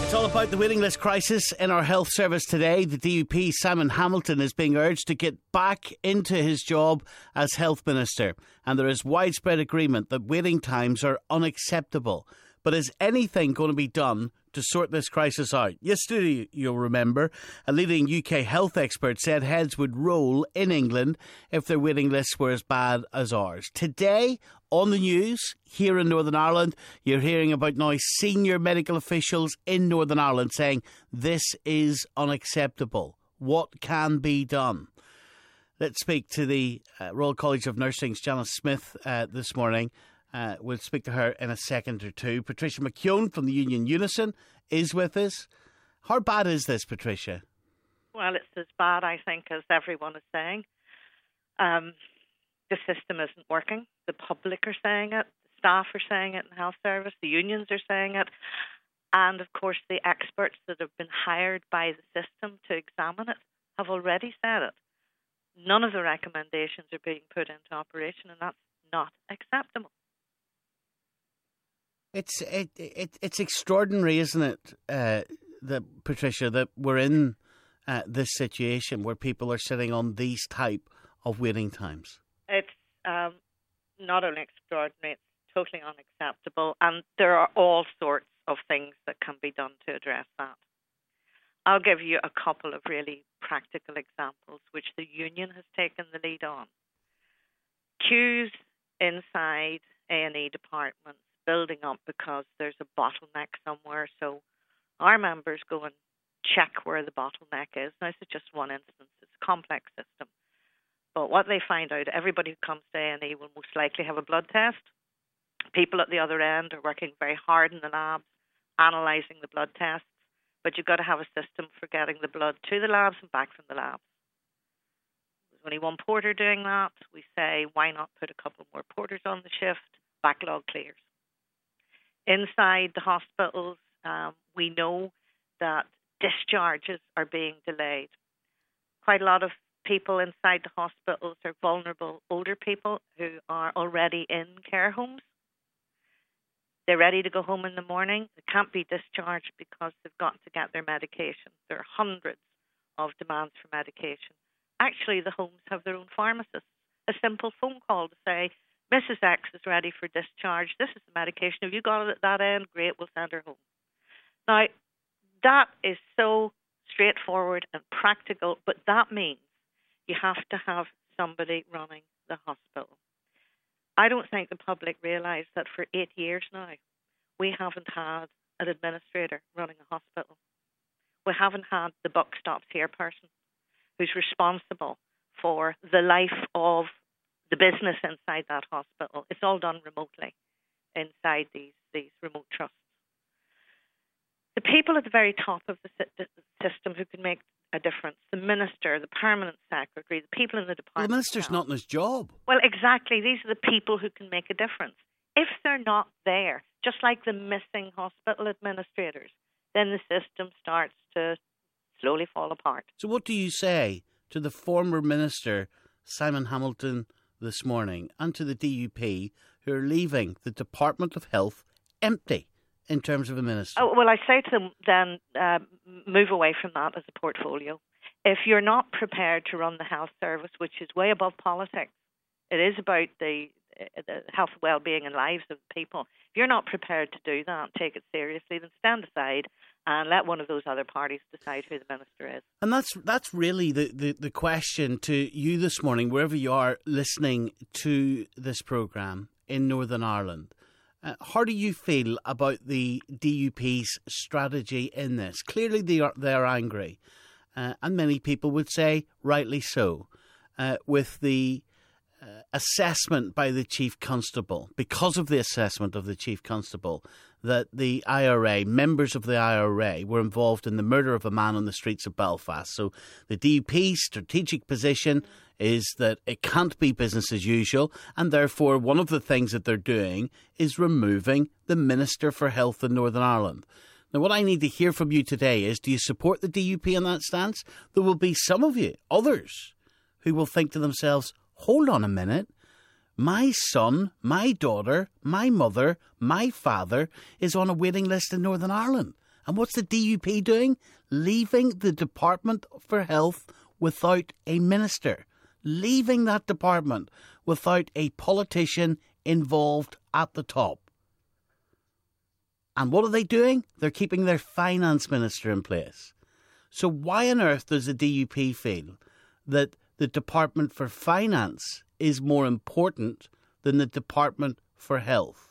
It's all about the waiting list crisis in our health service today. The DUP, Simon Hamilton, is being urged to get back into his job as Health Minister. And there is widespread agreement that waiting times are unacceptable. But is anything going to be done to sort this crisis out? Yesterday, you'll remember, a leading UK health expert said heads would roll in England if their waiting lists were as bad as ours. Today, on the news, here in Northern Ireland, you're hearing about now senior medical officials in Northern Ireland saying this is unacceptable. What can be done? Let's speak to the Royal College of Nursing's Janice Smith this morning. We'll speak to her in a second or two. Patricia McKeown from the union Unison is with us. How bad is this, Patricia? Well, it's as bad, I think, as everyone is saying. The system isn't working. The public are saying it. The staff are saying it in the health service. The unions are saying it. And, of course, the experts that have been hired by the system to examine it have already said it. None of the recommendations are being put into operation, and that's not acceptable. It's extraordinary, isn't it, Patricia, that we're in this situation where people are sitting on these type of waiting times? It's not only extraordinary, it's totally unacceptable, and there are all sorts of things that can be done to address that. I'll give you a couple of really practical examples which the union has taken the lead on. Queues inside A&E departments building up because there's a bottleneck somewhere, so our members go and check where the bottleneck is. Now, this is just one instance. It's a complex system. But what they find out, everybody who comes to A&E will most likely have a blood test. People at the other end are working very hard in the labs, analysing the blood tests, but you've got to have a system for getting the blood to the labs and back from the labs. There's only one porter doing that. We say, why not put a couple more porters on the shift? Backlog clears. Inside the hospitals, we know that discharges are being delayed. Quite a lot of people inside the hospitals are vulnerable older people who are already in care homes. They're ready to go home in the morning. They can't be discharged because they've got to get their medication. There are hundreds of demands for medication. Actually, the homes have their own pharmacists. A simple phone call to say, Mrs. X is ready for discharge. This is the medication. If you got it at that end, great, we'll send her home. Now, that is so straightforward and practical, but that means you have to have somebody running the hospital. I don't think the public realise that for 8 years now, we haven't had an administrator running a hospital. We haven't had the buck stops here person who's responsible for the life of the business inside that hospital. It's all done remotely inside these remote trusts. The people at the very top of the system who can make a difference, the minister, the permanent secretary, the people in the department. Well, the minister's not in his job. Well, exactly. These are the people who can make a difference. If they're not there, just like the missing hospital administrators, then the system starts to slowly fall apart. So what do you say to the former minister, Simon Hamilton, this morning, and to the DUP who are leaving the Department of Health empty in terms of a minister? Oh, well, I say to them then, move away from that as a portfolio. If you're not prepared to run the health service, which is way above politics, it is about the health, well-being and lives of people. If you're not prepared to do that, take it seriously, then stand aside and let one of those other parties decide who the minister is. And that's really the question to you this morning, wherever you are listening to this programme in Northern Ireland. How do you feel about the DUP's strategy in this? Clearly they are angry, and many people would say rightly so, with the assessment by the Chief Constable, because of the assessment of the Chief Constable, that the IRA, members of the IRA, were involved in the murder of a man on the streets of Belfast. So the DUP's strategic position is that it can't be business as usual, and therefore one of the things that they're doing is removing the Minister for Health in Northern Ireland. Now, what I need to hear from you today is, do you support the DUP in that stance? There will be some of you, others, who will think to themselves, hold on a minute, my son, my daughter, my mother, my father is on a waiting list in Northern Ireland, And what's the DUP doing? Leaving the Department for Health without a minister. Leaving that department without a politician involved at the top. And what are they doing? They're keeping their finance minister in place. So why on earth does the DUP feel that the Department for Finance is more important than the Department for Health?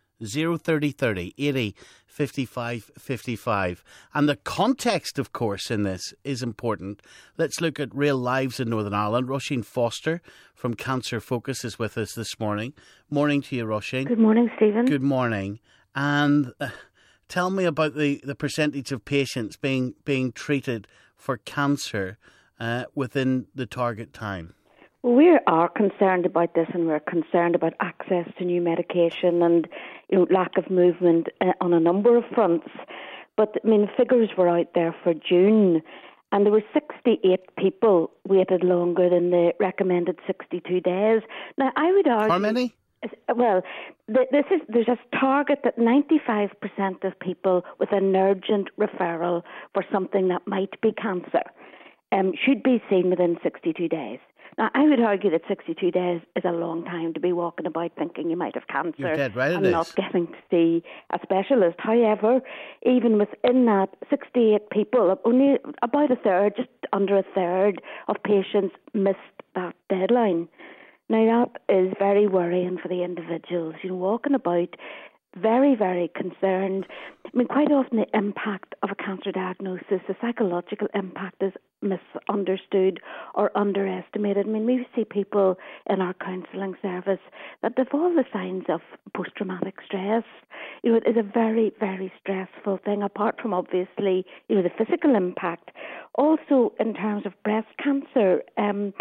03030 80 55 55. And the context, of course, in this is important. Let's look at real lives in Northern Ireland. Roisin Foster from Cancer Focus is with us this morning. Morning to you, Roisin. Good morning, Stephen. Good morning. And tell me about the percentage of patients being treated for cancer within the target time. Well, we are concerned about this, and we're concerned about access to new medication and lack of movement on a number of fronts. But figures were out there for June, and there were 68 people waited longer than the recommended 62 days. Now, I would argue... How many? Well, there's a target that 95% of people with an urgent referral for something that might be cancer should be seen within 62 days. Now, I would argue that 62 days is a long time to be walking about thinking you might have cancer. You're dead right, and not getting to see a specialist. However, even within that 68 people, only about a third, just under a third of patients missed that deadline. Now, that is very worrying for the individuals, walking about very, very concerned. Quite often the impact of a cancer diagnosis, the psychological impact is misunderstood or underestimated. We see people in our counselling service that have all the signs of post-traumatic stress. It is a very, very stressful thing, apart from obviously, the physical impact. Also, in terms of breast cancer, 100%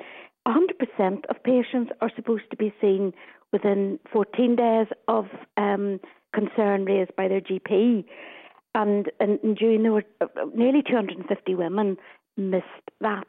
of patients are supposed to be seen within 14 days of concern raised by their GP. And in June, there were nearly 250 women missed that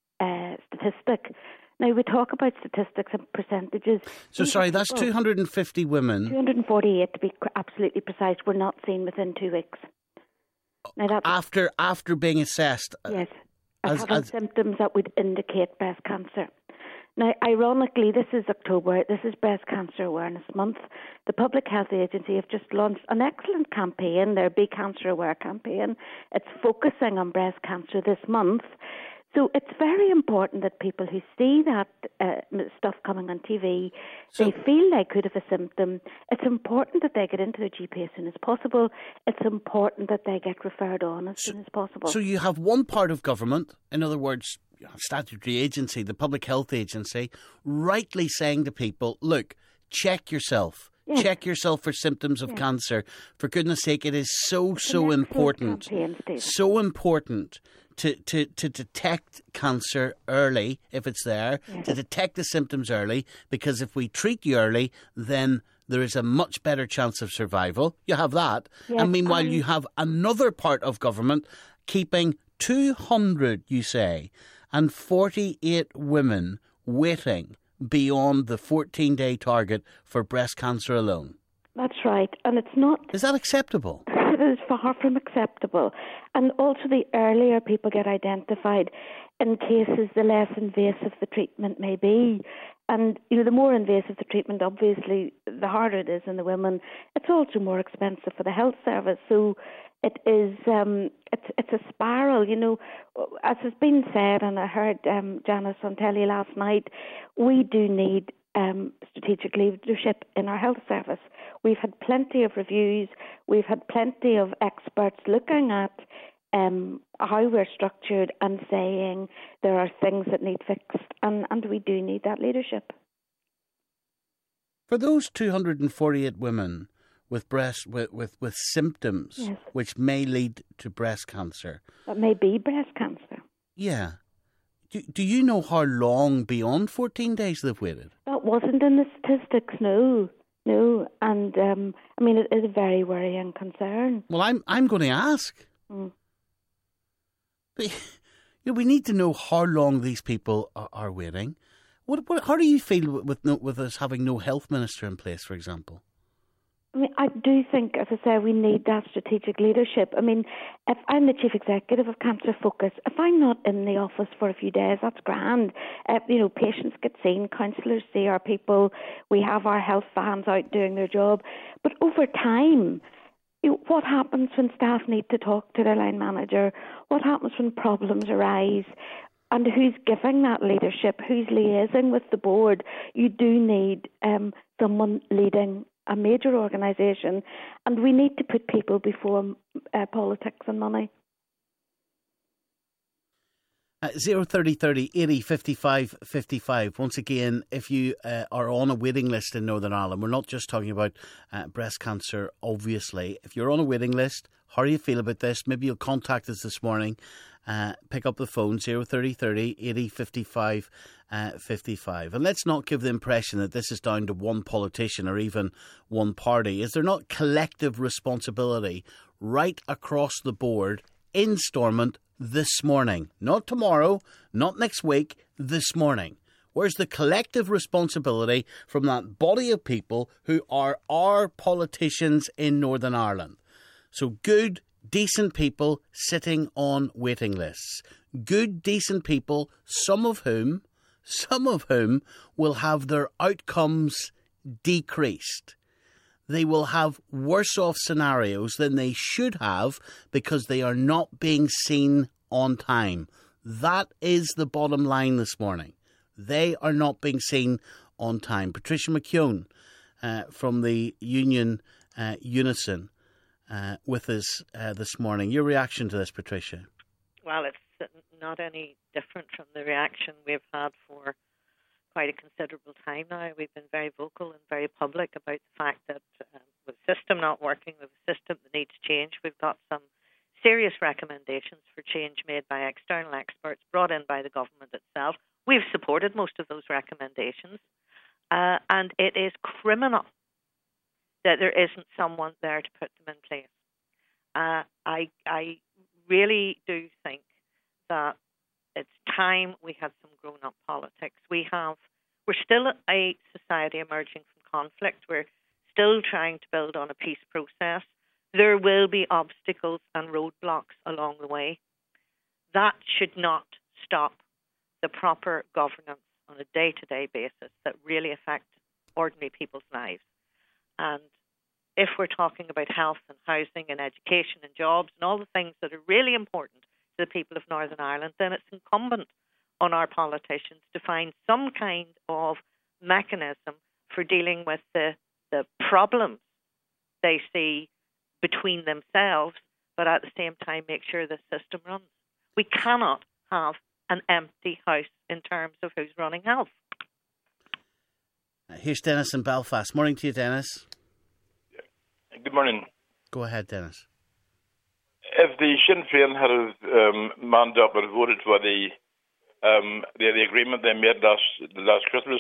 statistic. Now, we talk about statistics and percentages. So, sorry, that's 250 women. 248, to be absolutely precise, were not seen within 2 weeks. Now, that's after being assessed? Yes, as having symptoms that would indicate breast cancer. Now, ironically, this is October. This is Breast Cancer Awareness Month. The Public Health Agency have just launched an excellent campaign, their Be Cancer Aware campaign. It's focusing on breast cancer this month. So it's very important that people who see that stuff coming on TV, they feel they could have a symptom. It's important that they get into their GP as soon as possible. It's important that they get referred on as soon as possible. So you have one part of government, in other words, statutory agency, the Public Health Agency, rightly saying to people, look, check yourself. Yes. Check yourself for symptoms of cancer. For goodness sake, it is so important. So important to detect cancer early, if it's there, to detect the symptoms early, because if we treat you early, then there is a much better chance of survival. You have that. Yes, and meanwhile, you have another part of government keeping 200, you say, and 48 women waiting beyond the 14-day target for breast cancer alone. That's right. And it's not... Is that acceptable? It is far from acceptable. And also, the earlier people get identified in cases, the less invasive the treatment may be. And, the more invasive the treatment, obviously, the harder it is in the women. It's also more expensive for the health service. So it is, it's a spiral, as has been said, and I heard Janice on telly last night, we do need strategic leadership in our health service. We've had plenty of reviews. We've had plenty of experts looking at how we're structured and saying there are things that need fixed, and we do need that leadership. For those 248 women with symptoms which may lead to breast cancer. That may be breast cancer. Yeah. Do you know how long beyond 14 days they've waited? That wasn't in the statistics, no. And, it is a very worrying concern. Well, I'm going to ask. We need to know how long these people are waiting. How do you feel with us having no health minister in place, for example? I mean, I do think, as I say, we need that strategic leadership. I mean, if I'm the chief executive of Cancer Focus, if I'm not in the office for a few days, that's grand. Patients get seen, counsellors see our people, we have our health vans out doing their job. But over time, what happens when staff need to talk to their line manager? What happens when problems arise? And who's giving that leadership? Who's liaising with the board? You do need someone leading a major organisation, and we need to put people before politics and money. 03030 80 55 55. Once again, if you are on a waiting list in Northern Ireland, we're not just talking about breast cancer, obviously. If you're on a waiting list, how do you feel about this? Maybe you'll contact us this morning. Pick up the phone, 03030 80 55 55. And let's not give the impression that this is down to one politician or even one party. Is there not collective responsibility right across the board in Stormont this morning? Not tomorrow, not next week, this morning. Where's the collective responsibility from that body of people who are our politicians in Northern Ireland? So good, decent people sitting on waiting lists. Good, decent people, some of whom will have their outcomes decreased. They will have worse off scenarios than they should have because they are not being seen on time. That is the bottom line this morning. They are not being seen on time. Patricia McKeown from the union Unison with us this morning. Your reaction to this, Patricia? Well, it's not any different from the reaction we've had for quite a considerable time now. We've been very vocal and very public about the fact that with the system not working, with a system that needs change, we've got some serious recommendations for change made by external experts brought in by the government itself. We've supported most of those recommendations, and it is criminal that there isn't someone there to put them in place. I really do think that it's time we had some grown-up politics. We're still a society emerging from conflict. We're still trying to build on a peace process. There will be obstacles and roadblocks along the way. That should not stop the proper governance on a day-to-day basis that really affect ordinary people's lives. And if we're talking about health and housing and education and jobs and all the things that are really important to the people of Northern Ireland, then it's incumbent on our politicians to find some kind of mechanism for dealing with the problems they see between themselves, but at the same time make sure the system runs. We cannot have an empty house in terms of who's running health. Here's Dennis in Belfast. Morning to you, Dennis. Good morning. Go ahead, Dennis. If the Sinn Féin had manned up and voted for the agreement they made last Christmas,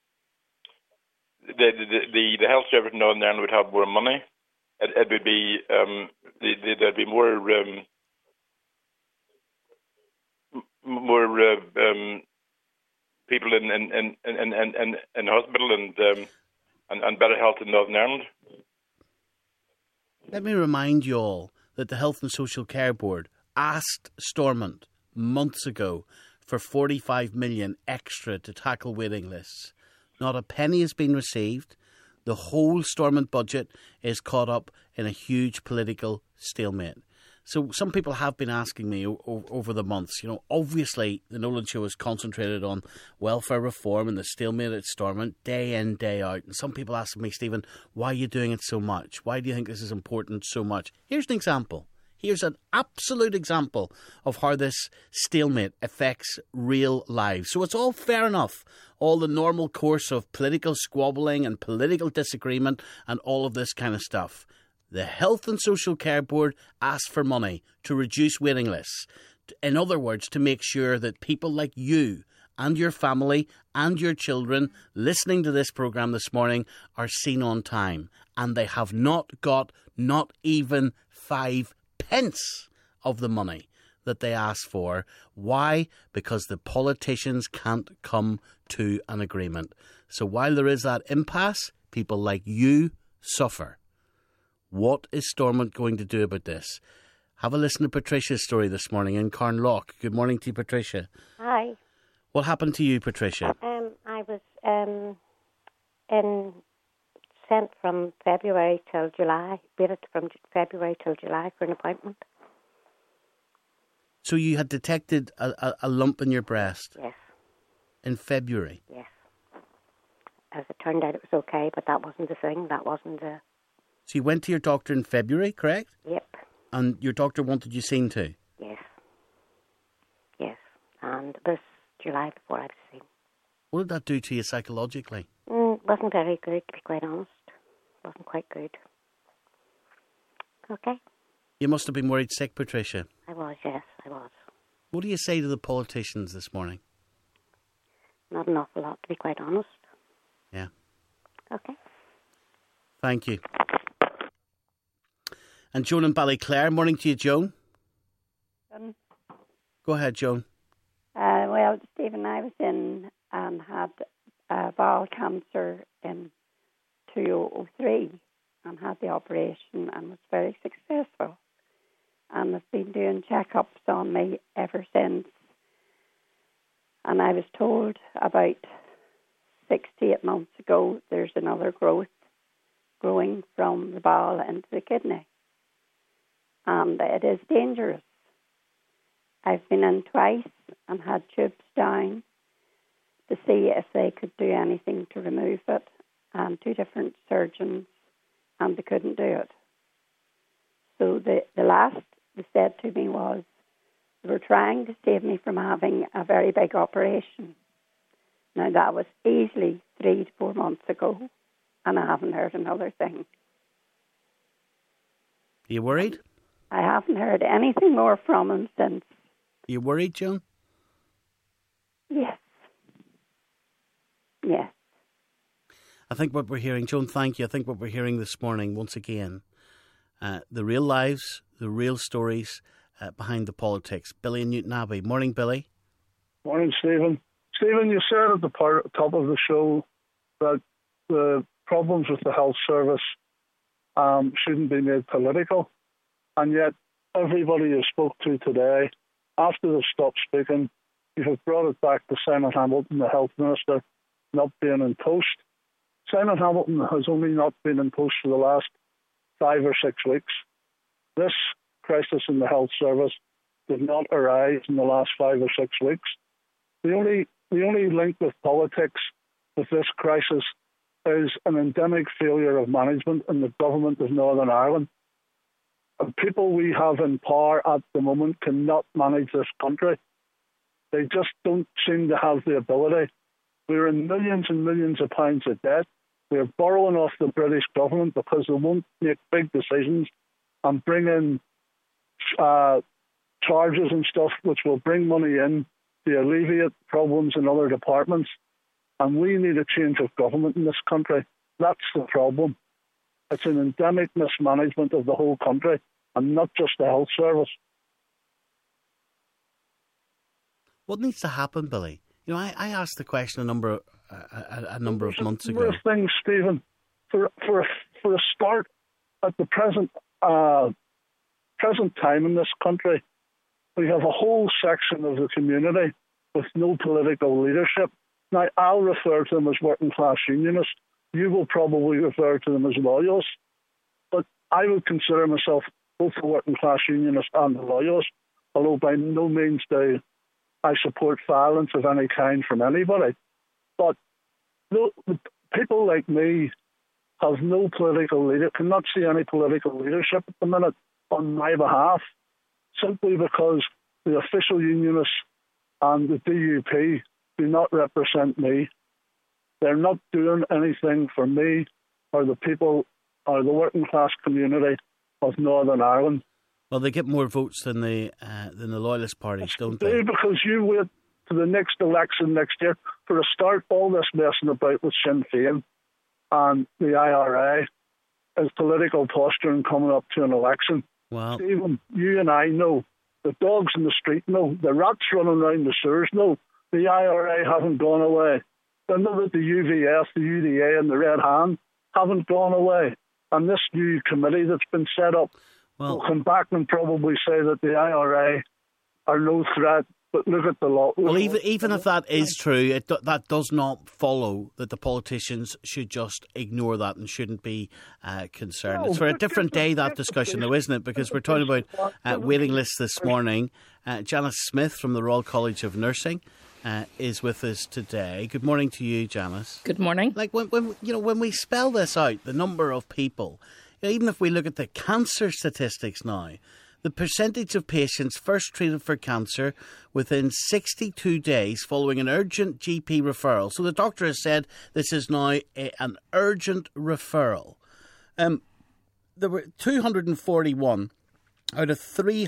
the health service in Northern Ireland would have more money. It would be there'd be more people in hospital and better health in Northern Ireland. Let me remind you all that the Health and Social Care Board asked Stormont months ago for 45 million extra to tackle waiting lists. Not a penny has been received. The whole Stormont budget is caught up in a huge political stalemate. So some people have been asking me over the months, obviously the Nolan Show is concentrated on welfare reform and the stalemate at Stormont day in, day out. And some people ask me, Stephen, why are you doing it so much? Why do you think this is important so much? Here's an example. Here's an absolute example of how this stalemate affects real lives. So it's all fair enough, all the normal course of political squabbling and political disagreement and all of this kind of stuff. The Health and Social Care Board asked for money to reduce waiting lists. In other words, to make sure that people like you and your family and your children listening to this programme this morning are seen on time. And they have not got not even 5 pence of the money that they asked for. Why? Because the politicians can't come to an agreement. So while there is that impasse, people like you suffer. What is Stormont going to do about this? Have a listen to Patricia's story this morning in Carnlough. Good morning to you, Patricia. Hi. What happened to you, Patricia? I was sent from February till July, waited from February till July for an appointment. So you had detected a lump in your breast? Yes. In February? Yes. As it turned out, it was okay, but that wasn't the thing. That wasn't the... So you went to your doctor in February, correct? Yep. And your doctor wanted you seen to? Yes. Yes. And this July before I was seen. What did that do to you psychologically? Wasn't very good, to be quite honest. Wasn't quite good. Okay. You must have been worried sick, Patricia. I was, yes, I was. What do you say to the politicians this morning? Not an awful lot, to be quite honest. Yeah. Okay. Thank you. And Joan in Ballyclare. Morning to you, Joan. Go ahead, Joan. Well, Stephen, I was in and had bowel cancer in 2003 and had the operation and was very successful. And I've been doing checkups on me ever since. And I was told about 6 to 8 months ago there's another growth growing from the bowel into the kidney. And it is dangerous. I've been in twice and had tubes down to see if they could do anything to remove it, and 2 different surgeons, and they couldn't do it. So the last they said to me was they were trying to save me from having a very big operation. Now that was easily 3 to 4 months ago, and I haven't heard another thing. Are you worried? I haven't heard anything more from him since. Are you worried, Joan? Yes. Yes. I think what we're hearing, Joan, thank you. I think what we're hearing this morning, once again, the real lives, the real stories behind the politics. Billy in Newton Abbey. Morning, Billy. Morning, Stephen. Stephen, you said at the top of the show that the problems with the health service shouldn't be made political. And yet, everybody you spoke to today, after they stopped speaking, you have brought it back to Simon Hamilton, the health minister, not being in post. Simon Hamilton has only not been in post for the last 5 or 6 weeks. This crisis in the health service did not arise in the last 5 or 6 weeks. The only link with politics with this crisis is an endemic failure of management in the government of Northern Ireland. And people we have in power at the moment cannot manage this country. They just don't seem to have the ability. We're in millions and millions of pounds of debt. We're borrowing off the British government because they won't make big decisions and bring in charges and stuff which will bring money in to alleviate problems in other departments. And we need a change of government in this country. That's the problem. It's an endemic mismanagement of the whole country and not just the health service. What needs to happen, Billy? You know, I asked the question a number of months ago. There's things, Stephen. For a start, at the present time in this country, we have a whole section of the community with no political leadership. Now, I'll refer to them as working class unionists. You will probably refer to them as loyalists. But I would consider myself both a working class unionist and a loyalist, although by no means do I support violence of any kind from anybody. But people like me have no political leader, cannot see any political leadership at the minute on my behalf, simply because the official unionists and the DUP do not represent me. They're not doing anything for me or the people or the working class community of Northern Ireland. Well, they get more votes than the Loyalist parties, don't they? Because you wait to the next election next year. For a start, all this messing about with Sinn Féin and the IRA is political posturing coming up to an election. Well, Stephen, you and I know, the dogs in the street know, the rats running around the sewers know, the IRA haven't gone away. They know that the UVF, the UDA and the Red Hand haven't gone away. And this new committee that's been set up will come back and probably say that the IRA are no threat. But look at the law. Well, even if that is true, that does not follow that the politicians should just ignore that and shouldn't be concerned. It's for a different day, that discussion, though, isn't it? Because we're talking about waiting lists this morning. Janice Smith from the Royal College of Nursing is with us today. Good morning to you, Janice. Good morning. Like when we spell this out, the number of people, even if we look at the cancer statistics now, the percentage of patients first treated for cancer within 62 days following an urgent GP referral. So the doctor has said this is now an urgent referral. There were 241 out of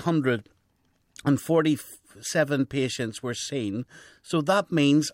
347 patients were seen. So that means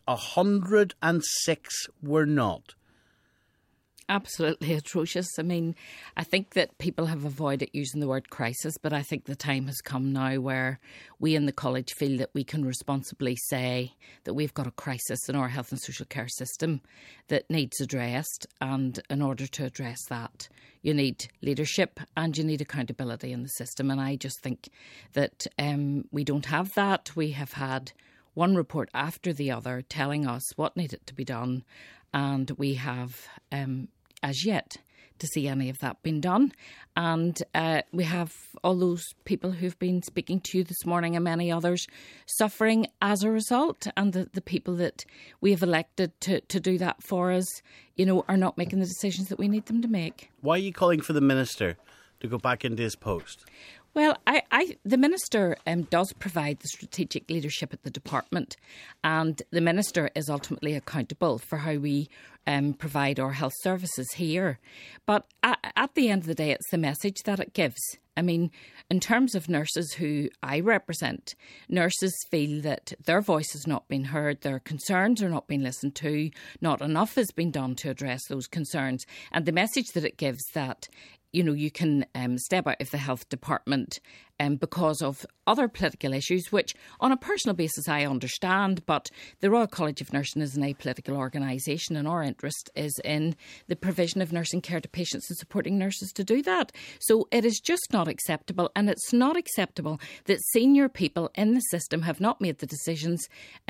106 were not. Absolutely atrocious. I mean, I think that people have avoided using the word crisis, but I think the time has come now where we in the college feel that we can responsibly say that we've got a crisis in our health and social care system that needs addressed. And in order to address that, you need leadership and you need accountability in the system. And I just think that we don't have that. We have had one report after the other telling us what needed to be done, and we have as yet to see any of that being done. And we have all those people who've been speaking to you this morning and many others suffering as a result. And the people that we have elected to do that for us, are not making the decisions that we need them to make. Why are you calling for the Minister to go back into his post? Well, the Minister does provide the strategic leadership at the department, and the Minister is ultimately accountable for how we provide our health services here. But at the end of the day, it's the message that it gives. I mean, in terms of nurses who I represent, nurses feel that their voice has not been heard, their concerns are not being listened to, not enough has been done to address those concerns. And the message that it gives that you can step out of the health department because of other political issues, which on a personal basis I understand, but the Royal College of Nursing is an apolitical organisation and our interest is in the provision of nursing care to patients and supporting nurses to do that. So it is just not acceptable, and it's not acceptable that senior people in the system have not made the decisions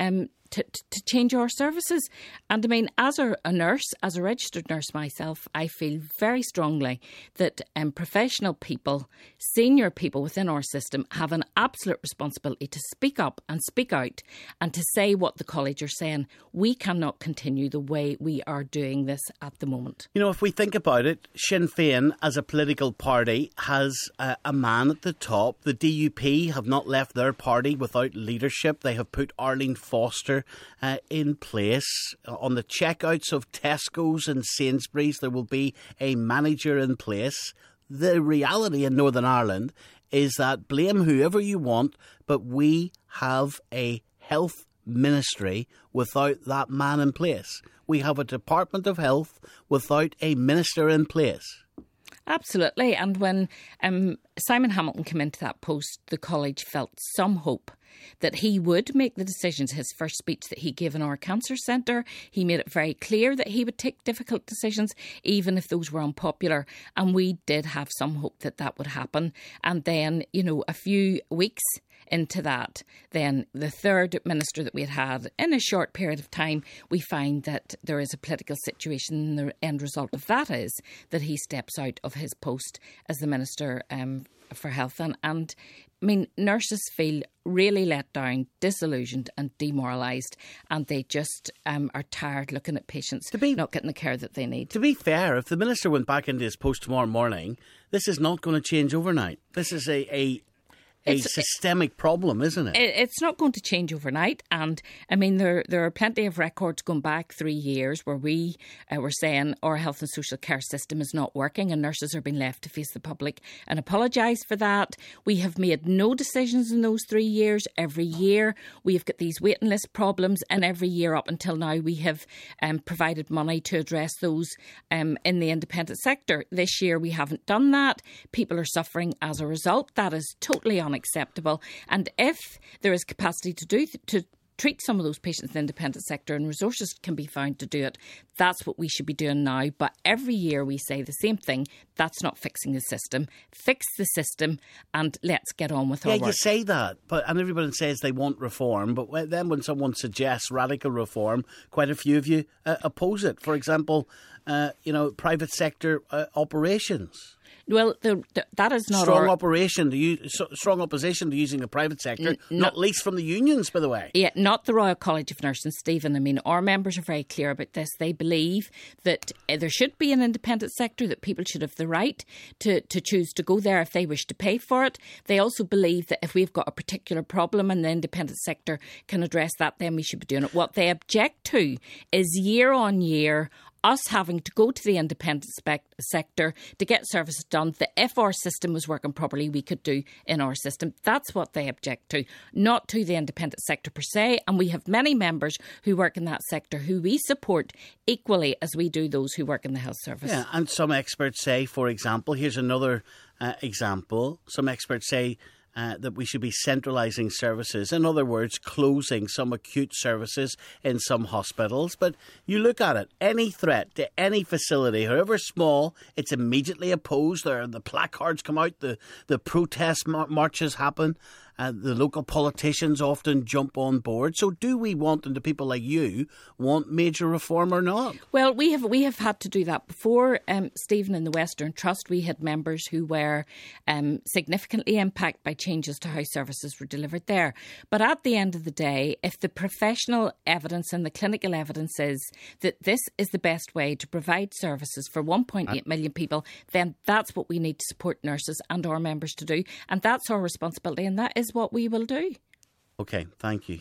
to change our services. And I mean, as a nurse, as a registered nurse myself, I feel very strongly that professional people, senior people within our system have an absolute responsibility to speak up and speak out and to say what the college are saying. We cannot continue the way we are doing this at the moment. If we think about it, Sinn Féin as a political party has a man at the top. The DUP have not left their party without leadership. They have put Arlene Foster in place. On the checkouts of Tesco's and Sainsbury's, there will be a manager in place. The reality in Northern Ireland is that blame whoever you want, but we have a health ministry without that man in place. We have a Department of Health without a minister in place. Absolutely. And when Simon Hamilton came into that post, the college felt some hope that he would make the decisions. His first speech that he gave in our cancer centre, he made it very clear that he would take difficult decisions, even if those were unpopular. And we did have some hope that that would happen. And then, a few weeks into that, then the third minister that we had in a short period of time, we find that there is a political situation, and the end result of that is that he steps out of his post as the Minister for Health. And I mean, nurses feel really let down, disillusioned and demoralised, and they just are tired looking at patients not getting the care that they need. To be fair, if the Minister went back into his post tomorrow morning, this is not going to change overnight. This is a systemic problem, isn't it? It's not going to change overnight. And I mean, there are plenty of records going back 3 years where we were saying our health and social care system is not working and nurses are being left to face the public and apologise for that. We have made no decisions in those 3 years. Every year we've got these waiting list problems, and every year up until now we have provided money to address those in the independent sector. This year we haven't done that. People are suffering as a result. That is totally unacceptable. And if there is capacity to treat some of those patients in the independent sector and resources can be found to do it, that's what we should be doing now. But every year we say the same thing. That's not fixing the system. Fix the system and let's get on with our work. Yeah, you say that, and everybody says they want reform, but then when someone suggests radical reform, quite a few of you oppose it. For example, private sector operations. Well, that is not strong opposition to using the private sector, not least from the unions, by the way. Yeah, not the Royal College of Nursing, Stephen. I mean, our members are very clear about this. They believe that there should be an independent sector, that people should have the right to choose to go there if they wish to pay for it. They also believe that if we've got a particular problem and the independent sector can address that, then we should be doing it. What they object to is year on year us having to go to the independent sector to get services done that if our system was working properly, we could do in our system. That's what they object to, not to the independent sector per se. And we have many members who work in that sector who we support equally as we do those who work in the health service. Yeah, and some experts say, for example, here's another example. Some experts say that we should be centralising services. In other words, closing some acute services in some hospitals. But you look at it, any threat to any facility, however small, it's immediately opposed. The placards come out, the protest marches happen. The local politicians often jump on board. So do we want, and do people like you want major reform or not? Well, we have had to do that before. Stephen, in the Western Trust, we had members who were significantly impacted by changes to how services were delivered there. But at the end of the day, if the professional evidence and the clinical evidence is that this is the best way to provide services for 1.8 million people, then that's what we need to support nurses and our members to do. And that's our responsibility, and that is what we will do. OK, thank you.